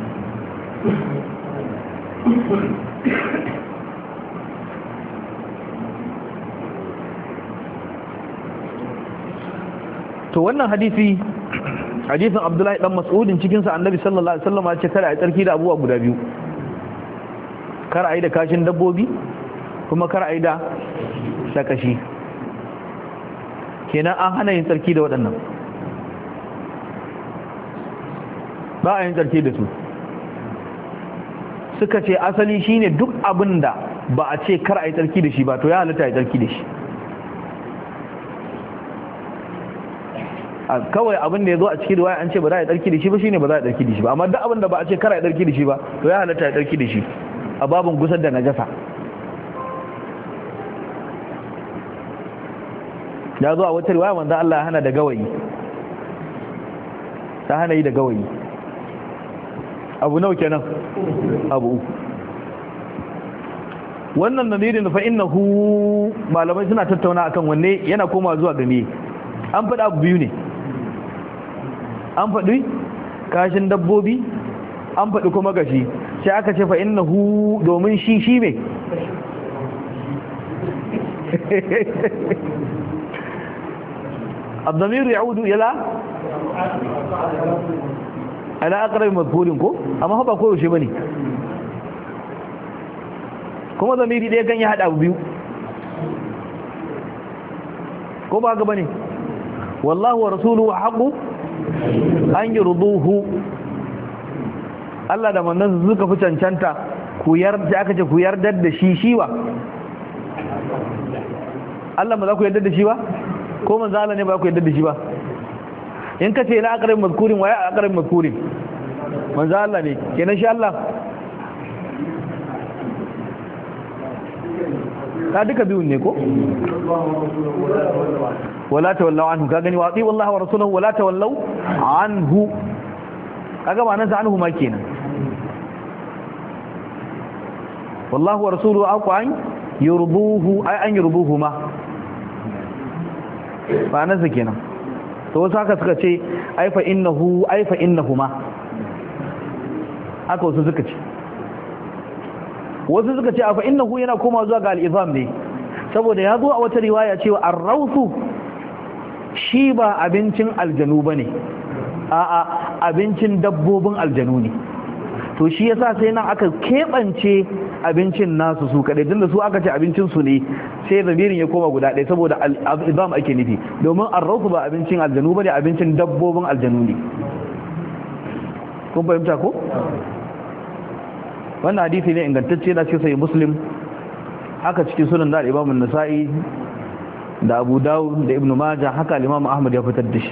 to wannan hadisi hadisin Abdullahi dan Mas'udin, cikin sa Annabi sallallahu alaihi wasallam ya ce kada a tsarki da abubuwa guda biyu, kar a yi da kashin dabbobi kuma kar a yi da sakashi. kenan an hana yin tsarki da waɗannan, ba a yin tsarki da su. suka ce asali shine duk abin da ba a ce kar a yi tsarki da shi ba, to ya halatta a yi tsarki da shi. kawai abin da ya zo a cikin riwaya an ce ba za a yi tsarki da shi ba, shine ba za a yi tsarki da shi ba. amma duk abin da ba a ce kar a yi tsarki da shi ba, to ya halatta a yi tsarki da shi a babin gusar da najasa. ya zo a wata riwaya wanda Allah ya hana da gawayi, ta hana yi da gawayi. abu nawa kenan? abu uku. wannan nadirin fa innahu, malamai suna tattauna akan wanne yana koma zuwa ga me. an faɗa abu biyu ne, an faɗi kashin dabbobi, an faɗi kuma gashi. sai aka ce fa innahu domin shi shi me الضمير يعود الى على اقرب مذكور ko amma ba koyo shi bane kuma zamiri dai kan ya hada biyu ko ba ga bane wallahu wa rasuluhu haqqu an yurduhu Allah da manzon suka fi cancanta ku yarda aka ce ku yarda da shi shiwa Allah ba za ku yarda da shi ba ko manzo Allah ne ba ku yarda da shi ba in kace ila aqrab mazkurin wa ya aqrab mazkurin manzo Allah ne kenan shi Allah ka duka biyun ne ko wala tawallaw anhu ka gani wa ati wallahi wa rasuluhu wala tawallaw anhu kaga ba nan sa anhu ma kenan wallahu wa rasuluhu aqwan yurduhu ay an yurduhu ma ba nan sa kenan to wasu haka suka ce ai fa innahu ai fa innahuma haka wasu suka ce wasu suka ce fa innahu yana koma zuwa ga al-izam ne saboda ya zo a wata riwaya cewa ar-rawsu shi ba abincin aljanu bane a'a abincin dabbobin aljanu ne to shi yasa sai nan aka kebance abincin nasu su kadai tunda su aka ce abincin su ne sai zamirin ya koma guda ɗaya saboda al-izam ake nufi domin ar-rawsu ba abincin aljanu bane abincin dabbobin aljanu ne kun fahimta ko wannan hadisi ne ingantacce da cikin sahih muslim haka cikin sunan da Imam an-Nasa'i da Abu Dawud da Ibn Majah haka Imam Ahmad ya fitar da shi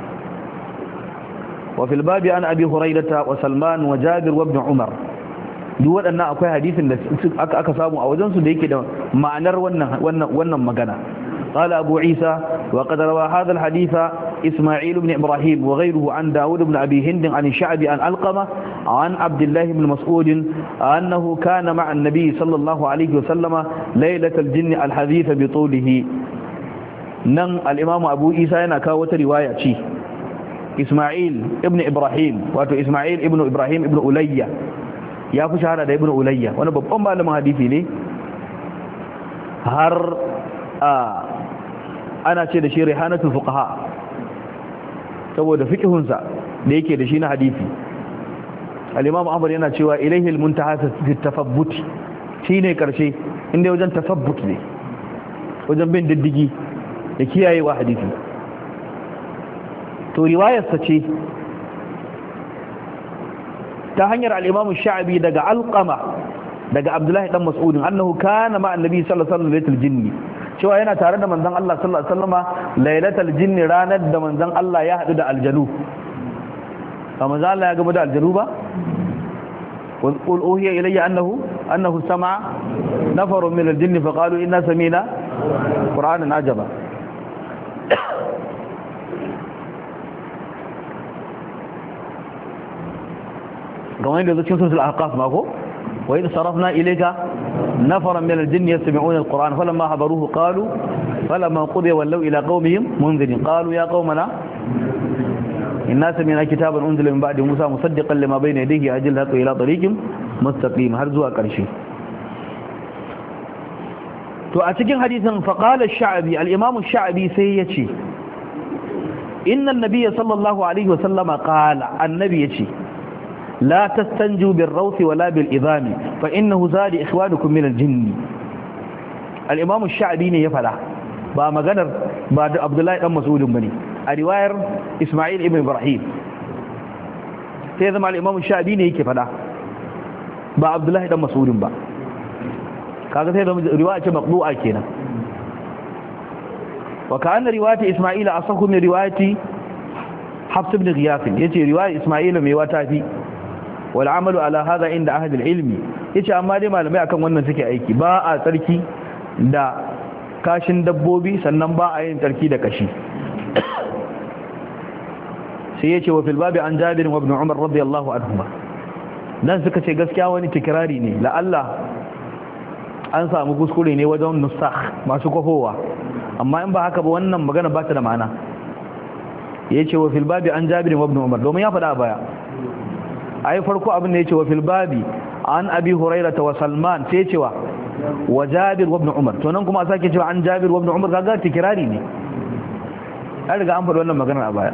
wa fil babi an Abi Hurairah wa Salman wa Jabir wa Ibn Umar duk waɗannan akwai hadisin da aka aka samu a wajen su da yake da ma'anar wannan wannan wannan magana قال أبو عيسى وقد روى هذا الحديث إسماعيل بن إبراهيم وغيره عن داود بن أبي هند عن الشعبي عن ألقمة عن عبد الله بن مسعود أنه كان مع النبي صلى الله عليه وسلم ليلة الجن الحديث بطوله نن الإمام أبو عيسى ينكاوة رواية شي إسماعيل ابن إبراهيم واتو إسماعيل ابن إبراهيم ابن أولية يا فشهر ابن أولية وانا ببقى معلم حديثي لي هر آه ana ce da shi rihanatul fuqaha saboda fiqhunsa da yake da shi na hadisi al-imam Ahmad yana cewa ilayhi al-muntaha fi tafabbut shine karshe inda wajen tafabbut ne wajen bin diddigi da kiyayewa hadisi to riwayar sa ce ta hanyar al-imam Sha'bi daga Alqama daga Abdullahi dan Mas'ud annahu kana ma annabi sallallahu alaihi wasallam lailatul jinni cewa yana tare da manzon Allah sallallahu alaihi wasallama lailatul jinni ranar da manzon Allah ya hadu da aljanu ba manzon Allah ya gaba da aljanu ba qul uhiya ilayya annahu annahu sama'a nafarun min aljinni faqalu inna sami'na qur'anan ajaba kamar yadda cikin suratul ahqaf ma ko وإذ صرفنا إليك نفرا من الجن يستمعون القرآن فلما حضروه قالوا فلما قضي ولوا إلى قومهم منذرين قالوا يا قومنا إنا سمعنا كتابا أنزل من بعد موسى مصدقا لما بين يديه أجل هكذا إلى طريق مستقيم هرزوا كرشي to a cikin hadisin faqala ash-sha'bi al-imam ash-sha'bi sai yace inna an-nabiy sallallahu alaihi wa sallama qala annabi yace لا تستنجوا بالروث ولا بالإذام فإنه زاد إخوانكم من الجن الإمام الشعبي ne ya fada ba maganar ba da Abdullahi dan Mas'ud bane a riwayar Isma'il ibn Ibrahim sai zama al-Imam Sha'bi ne yake fada ba Abdullahi dan Mas'ud ba kaga sai zama riwaya ce maqdu'a kenan wa kana riwayat Isma'il asahhu min riwayati Hafs ibn Ghiyath yace riwayar Isma'il mai wata fi wal amalu ala hada inda ahli al-ilmi yace amma dai malamai akan wannan suke aiki ba a tsarki da kashin dabbobi sannan ba a yin tsarki da kashi sai yace wa fil babi an Jabir ibn Umar radiyallahu anhuma dan suka ce gaskiya wani tikrari ne la Allah an samu kuskure ne wajen nusakh masu kofowa amma in ba haka ba wannan magana ba ta da ma'ana yace wa fil babi an Jabir ibn Umar domin ya faɗa a baya ai farko abin da yace wa fil babi an abi hurairah wa salman sai cewa wa jabir ibn umar to nan kuma sake cewa an jabir ibn umar kaga tikirari ne an riga an faɗi wannan maganar a baya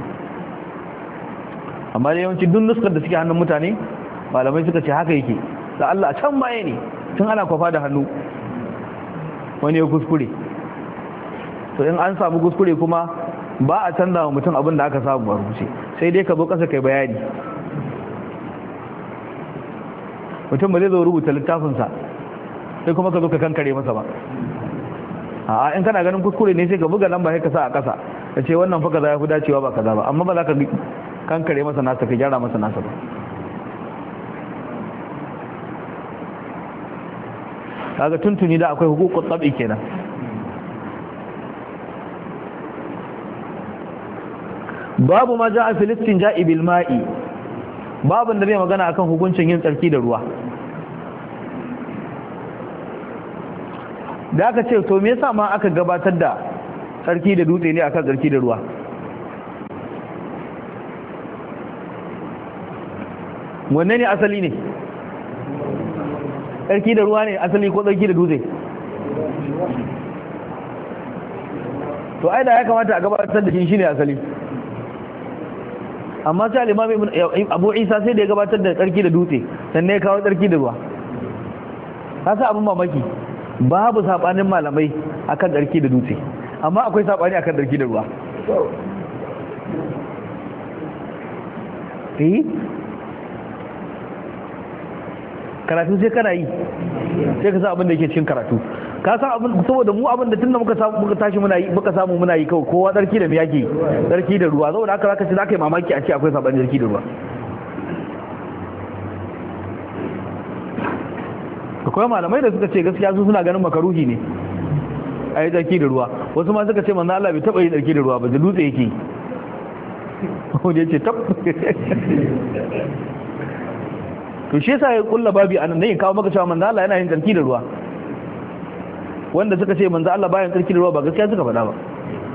amma da yawanci duk nuskar da suke hannun mutane malamai suka ce haka yake da Allah a can baya ne tun ana kwafa da hannu wani ya kuskure to in an samu kuskure kuma ba a canza wa mutum abin da aka samu a rubuce sai dai ka zo kasa kai bayani mutum ba zai zo rubuta littafinsa sai kuma ka zo ka kankare masa ba a in kana ganin kuskure ne sai ka buga lamba sai ka sa a kasa ka ce wannan fa kaza ya fi dacewa ba kaza ba amma ba za ka kankare masa nasa ka gyara masa nasa ba kaga tuntuni da akwai hukukun tsabi kenan babu ma ja'a filistin ja'i bil ma'i babun da bai magana akan hukuncin yin tsarki da ruwa da aka ce to me yasa ma aka gabatar da tsarki da dutse ne akan tsarki da ruwa wanne ne asali ne tsarki da ruwa ne asali ko tsarki da dutse to ai da ya kamata a gabatar da shi shine asali amma sai al-imam Abu Isa sai da ya gabatar da tsarki da dutse sannan ya kawo tsarki da ruwa kasa abin mamaki babu sabanin malamai akan tsarki da dutse amma akwai sabani akan tsarki da ruwa eh karatu sai kana yi sai ka san abin da yake cikin karatu ka san abin saboda mu abin da tunda muka samu muka tashi muna yi muka samu muna yi kawai kowa tsarki da miyaki tsarki da ruwa saboda haka zaka ce zaka yi mamaki a ce akwai sabani tsarki da ruwa akwai malamai da suka ce gaskiya su suna ganin makaruhi ne a yi tsarki da ruwa wasu ma suka ce manzo Allah bai taba yi tsarki da ruwa ba da dutse yake wanda ya ce tab to shi yasa ya kulla babi anan ne kawo maka cewa manzo Allah yana yin tsarki da ruwa wanda suka ce manzo Allah bayan tsarki da ruwa ba gaskiya suka faɗa ba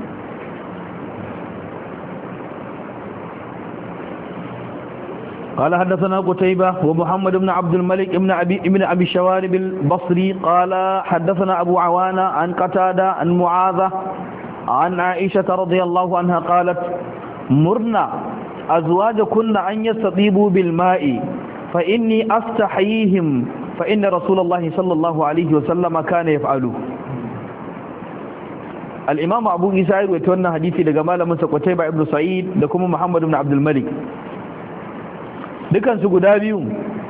قال حدثنا قتيبة ومحمد بن عبد الملك ابن أبي, ابن أبي الشوارب البصري قال حدثنا أبو عوانة عن قتادة عن معاذة عن عائشة رضي الله عنها قالت مرنا أزواجكن أن يستطيبوا بالماء فإني أستحييهم فإن رسول الله صلى الله عليه وسلم كان يفعله الإمام أبو إسحاق ويتولى حديثي لجمال من قتيبة ابن سعيد لكم محمد بن عبد الملك dukansu guda biyu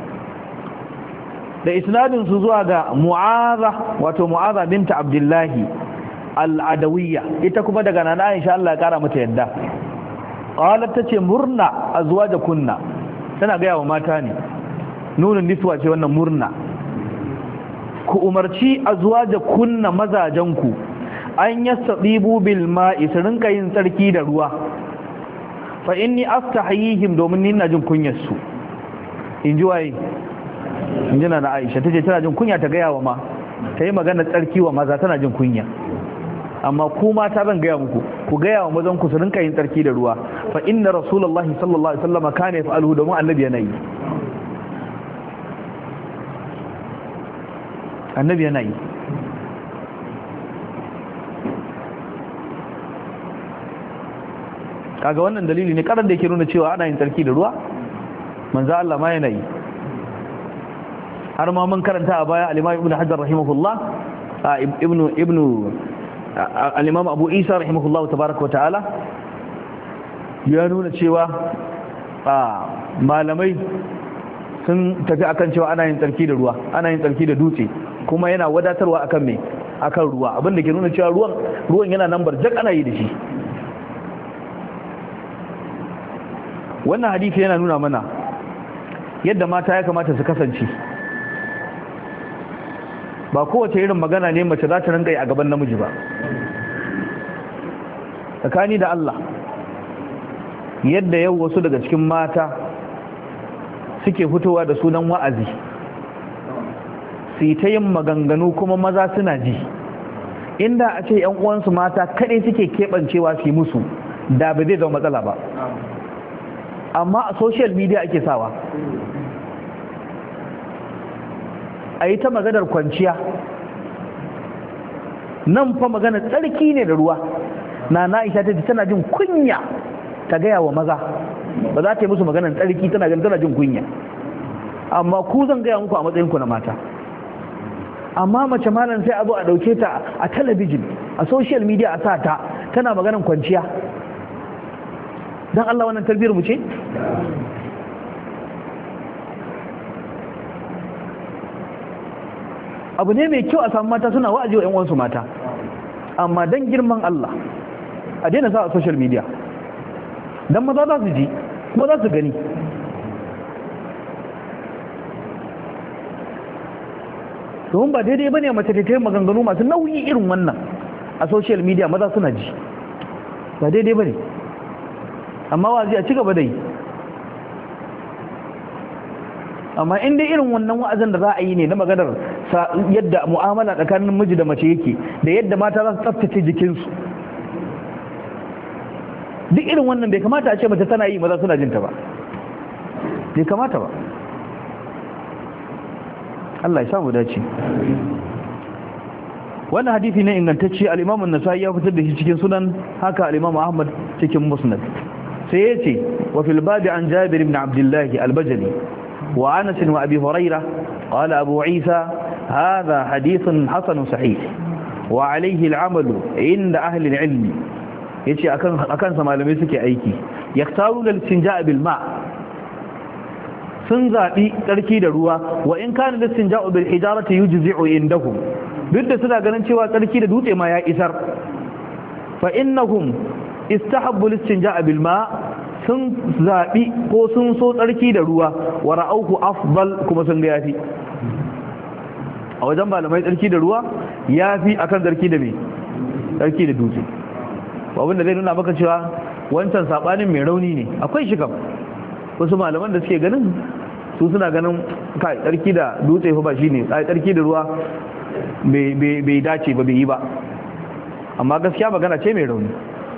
da isnadinsu zuwa ga mu'aza wato mu'aza binta abdullahi al'adawiyya ita kuma daga nana Aisha Allah ya kara mata yadda qalat tace murna azwajakunna tana ga yawa mata ne nunun niswa ce wannan murna ku umarci azwajakunna mazajanku an yastadibu bil ma'i su rinka yin tsarki da ruwa fa inni astahiyihim domin ni ina jin kunyar su inji waye inji na Aisha tace tana jin kunya ta gaya wa ma tayi magana tsarki wa maza tana jin kunya amma ku mata zan gaya muku ku gaya wa mazan ku su rinka yin tsarki da ruwa fa inna rasulullahi sallallahu alaihi wasallam kana yaf'aluhu domin annabi yana yi annabi yana yi kaga wannan dalili ne karan da yake nuna cewa ana yin tsarki da ruwa manzo Allah ma yana yi har ma mun karanta a baya al-Imam Ibn Hajar rahimahullah ibnu ibnu al-Imam Abu Isa rahimahullah tabaaraka wa ta'ala ya nuna cewa malamai sun tafi akan cewa ana yin tsarki da ruwa ana yin tsarki da dutse kuma yana wadatarwa akan me akan ruwa abinda ke nuna cewa ruwan ruwan yana nan barjak ana yi da shi wannan hadisi yana nuna mana yadda mata ya kamata su kasance ba kowace irin magana ne mace za ta rinka yi a gaban namiji ba tsakani da Allah yadda yau wasu daga cikin mata suke fitowa da sunan wa'azi su yi ta yin maganganu kuma maza suna ji inda a ce yan uwansu mata kaɗai suke keɓancewa su yi musu da ba zai zama matsala ba amma a social media ake sawa a yi ta maganar kwanciya. Nan fa maganar tsarki ne da ruwa. na na Aisha ta ce tana jin kunya ta gaya wa maza, ba za ta yi musu maganar tsarki, tana ganin tana jin kunya. Amma ku zan gaya muku a matsayinku na mata. Amma mace malam sai a zo a dauke ta a talabijin, a social media a sa ta tana maganar kwanciya. Dan Allah wannan tarbiyar mu ce? Abu ne mai kyau a samu mata suna wa'azi wa 'yan uwansu mata, amma dan girman Allah a daina sa a social media, dan maza za su ji kuma za su gani. domin ba daidai bane mace ta yi maganganu masu nauyi irin wannan a social media, maza suna ji, ba daidai bane. Amma wa'azi a ci gaba da yi. Amma in dai irin wannan wa'azin da za a yi ne na maganar yadda mu'amala tsakanin miji da mace yake, da yadda mata za su tsaftace jikinsu, duk irin wannan bai kamata a ce mace tana yi maza suna jinta ba, bai kamata ba. Allah ya samu dace. Wannan hadisi ne ingantacce, al-Imam an-Nasa'i ya fitar da shi cikin Sunan, haka al-Imam Ahmad cikin Musnad. Sai yace wa fil babi an Jabir ibn Abdullah al-Bajali wa Anas wa Abi Hurairah qala Abu Isa hadha hadithun hasan sahih wa alayhi al-amal inda ahli al-ilm. Yace akan akan sa malamai suke aiki, yaktaru al-istinja' bil ma', sun zaɓi tsarki da ruwa, wa in kana listinja'u bil hijarati yujzi'u indahum, duk da suna ganin cewa tsarki da dutse ma ya isar. Fa innahum istahabbu listinja'a bil ma, sun zaɓi ko sun so tsarki da ruwa, wa ra'awhu afdal, kuma sun ga yafi. A wajen malamai tsarki da ruwa yafi akan tsarki da me tsarki da dutse. Abin da zai nuna maka cewa wancan sabanin mai rauni ne, akwai shi kam. Wasu malaman da suke ganin su suna ganin kai tsarki da dutse fa ba shine, ai tsarki da ruwa bai dace ba, bai yi ba. Amma gaskiya magana ce mai rauni.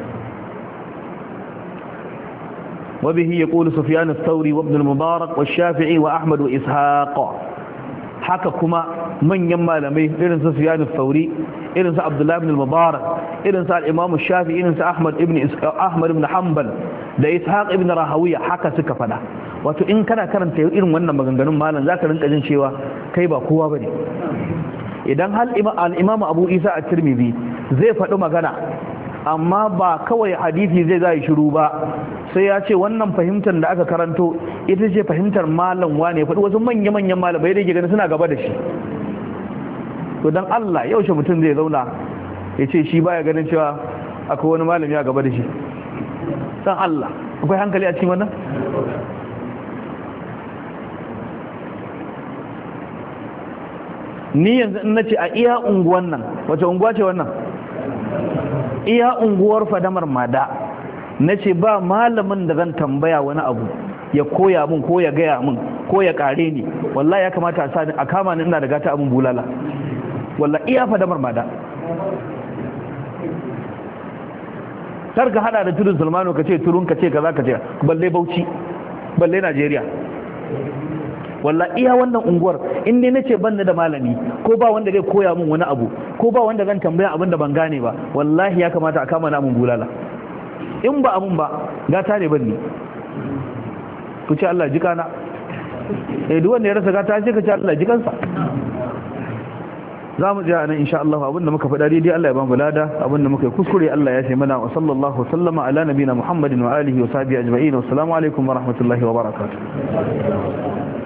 wa bihi yaqulu Sufyan ath-Thawri wa Ibn al-Mubarak wa Shafi'i wa Ahmad wa Ishaq. Haka kuma manyan malamai irin su Sufyan ath-Thawri, irin su Abdullah ibn al-Mubarak, irin su al-Imam Shafi'i, irin su Ahmad ibn Ahmad ibn Hanbal da Ishaq ibn Rahawiya haka suka fada. Wato in kana karanta irin wannan maganganun malam zaka rinka jin cewa kai ba kowa bane. Idan hal al-Imam Abu Isa at-Tirmidhi zai faɗi magana, amma ba kawai hadisi zai zai shiru ba, sai ya ce wannan fahimtar da aka karanto ita ce fahimtar malam wane, faɗi wasu manya-manyan malamai da ke gani suna gaba da shi. To dan Allah yaushe mutum zai zauna ya ce shi baya ganin cewa akwai wani malami a gaba da shi? Dan Allah, akwai hankali a cikin wannan? Ni yanzu in nace a iya unguwan nan, wace unguwa ce wannan? Iya unguwar Fadamar Mada, nace ba malamin da zan tambaya wani abu ya koya min ko ya gaya min ko ya kare ni, wallahi ya kamata a sa a kama ni ina da gata abin bulala. Wallahi iya Fadamar Mada. Kar ka hada da tudun Sulmanu ka ce turun ka ce kaza ka ce, balle Bauchi, balle Najeriya. Wallahi iya wannan unguwar in dai nace ban da malami ko ba wanda zai koya min wani abu ko ba wanda zan tambaya abin da ban gane ba, wallahi ya kamata a kama na mun bulala. In ba abun ba gata ne ban ni, ku ce Allah jikana. Eh duk wanda ya rasa gata sai ka ce Allah jikansa. Za mu tsaya nan insha Allah, abinda muka faɗa daidai Allah ya ba mu lada, abinda muka yi kuskure Allah ya ce mana. Wa sallallahu sallama ala nabina Muhammadin wa alihi wa sahbihi ajma'in. Assalamu alaikum wa rahmatullahi wa barakatuh.